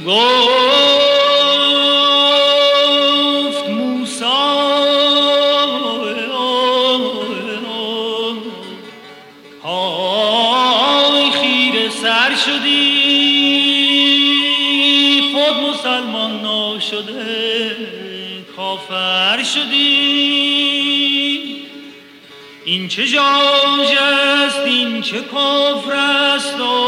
گفت موسی های خیره سر شدی خود مسلمان ناشده کافر شدی. این چه جاج است این چه کفر است و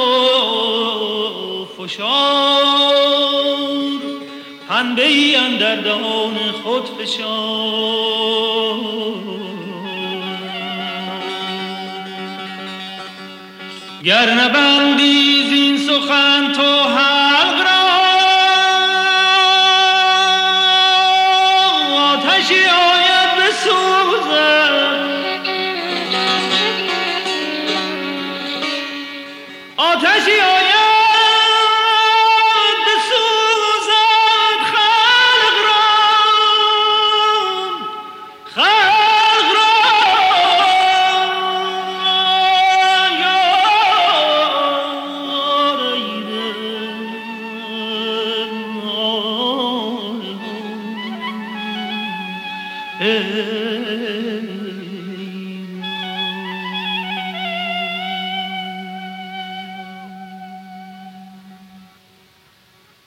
فشار پنبه ای اندر دهان خود فشار. گر نبندی زین سخن تو حلق را آتشی آید بسوزد آتشی